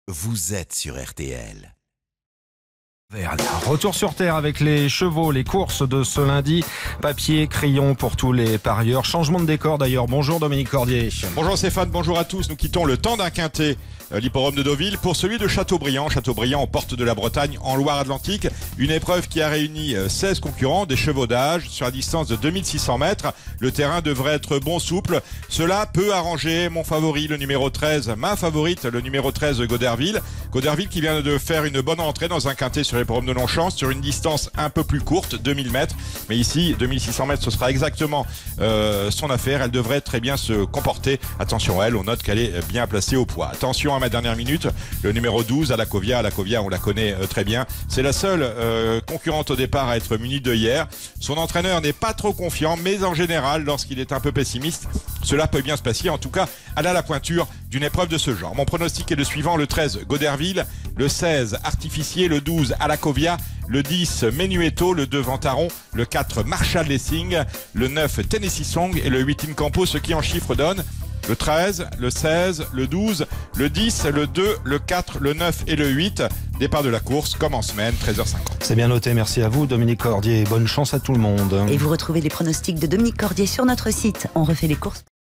vous êtes sur RTL. Retour sur terre avec les chevaux, les courses de ce lundi. Papier, crayon pour tous les parieurs. Changement de décor d'ailleurs. Bonjour Dominique Cordier. Bonjour Stéphane, bonjour à tous. Nous quittons le temps d'un quintet, l'hippodrome de Deauville, pour celui de Châteaubriand. Châteaubriand, aux portes de la Bretagne, en Loire-Atlantique. Une épreuve qui a réuni 16 concurrents, des chevaux d'âge, sur la distance de 2600 mètres. Le terrain devrait être bon souple. Cela peut arranger mon favori, le numéro 13, ma favorite, le numéro 13, Goderville. Goderville qui vient de faire une bonne entrée dans un quintet sur l'hippodrome de Longchamp, sur une distance un peu plus courte, 2000 mètres. Mais ici, 2600 mètres, ce sera exactement son affaire. Elle devrait très bien se comporter. Attention à elle, on note qu'elle est bien placée au poids. Attention à ma dernière minute, le numéro 12, Alakovia. Alakovia, on la connaît très bien. C'est la seule concurrente au départ à être munie de hier. Son entraîneur n'est pas trop confiant, mais en général, lorsqu'il est un peu pessimiste, cela peut bien se passer. En tout cas, elle a la pointure d'une épreuve de ce genre. Mon pronostic est le suivant: le 13, Goderville, le 16, Artificier, le 12, Alakovia, le 10, Menuetto, le 2, Ventaron, le 4, Marshall Lessing, le 9, Tennessee Song et le 8, Incampo, ce qui en chiffres donne le 13, le 16, le 12, le 10, le 2, le 4, le 9 et le 8. Départ de la course, comme en semaine, 13h50. C'est bien noté, merci à vous Dominique Cordier. Bonne chance à tout le monde. Et vous retrouvez les pronostics de Dominique Cordier sur notre site. On refait les courses.